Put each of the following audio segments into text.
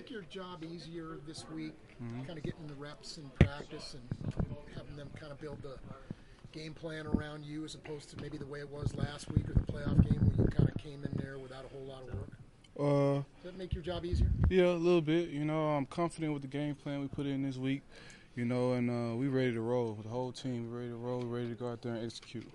make your job easier this week, kind of getting the reps in practice and having them kind of build the game plan around you as opposed to maybe the way it was last week or the playoff game where you kind of came in there without a whole lot of work? Does that make your job easier? Yeah, a little bit. I'm confident with the game plan we put in this week, and we ready to roll. The whole team, we ready to roll, we ready to go out there and execute.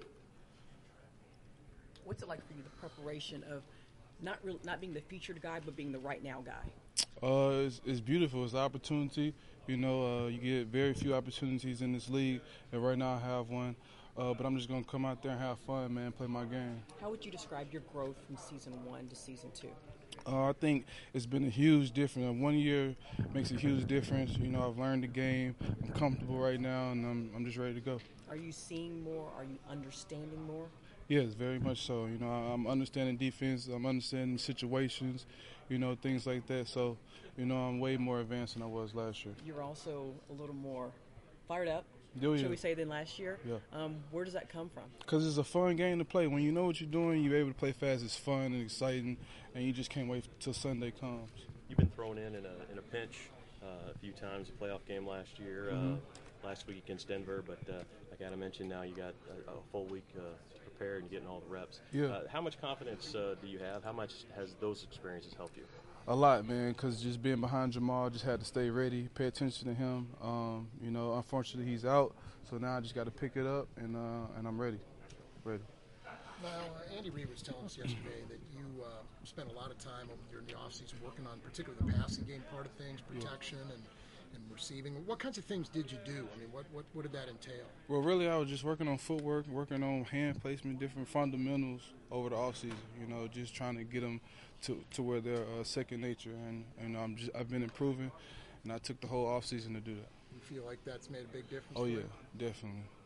What's it like for you, the preparation of not being the featured guy, but being the right now guy? It's beautiful. It's an opportunity. You get very few opportunities in this league, and right now I have one. But I'm just going to come out there and have fun, man, play my game. How would you describe your growth from Season 1 to Season 2? I think it's been a huge difference. 1 year makes a huge difference. I've learned the game. I'm comfortable right now, and I'm just ready to go. Are you seeing more? Are you understanding more? Yes, very much so. I'm understanding defense. I'm understanding situations, things like that. So, I'm way more advanced than I was last year. You're also a little more fired up, shall we say, than last year. Yeah. Where does that come from? Because it's a fun game to play. When you know what you're doing, you're able to play fast. It's fun and exciting, and you just can't wait till Sunday comes. You've been thrown in a pinch a few times, a playoff game last year, last week against Denver, but like Adam mentioned, now you got a full week prepared and getting all the reps. Yeah. How much confidence do you have? How much has those experiences helped you? A lot, man, because just being behind Jamal, just had to stay ready, pay attention to him. Unfortunately, he's out, so now I just got to pick it up, and I'm ready. Now, Andy Reid was telling us yesterday that you spent a lot of time during the offseason working on particularly the passing game part of things, protection and receiving. What kinds of things did you do? I mean, what did that entail? Well, really, I was just working on footwork, working on hand placement, different fundamentals over the offseason, just trying to get them to where they're second nature. And I've been improving, and I took the whole offseason to do that. You feel like that's made a big difference? Oh, yeah, definitely.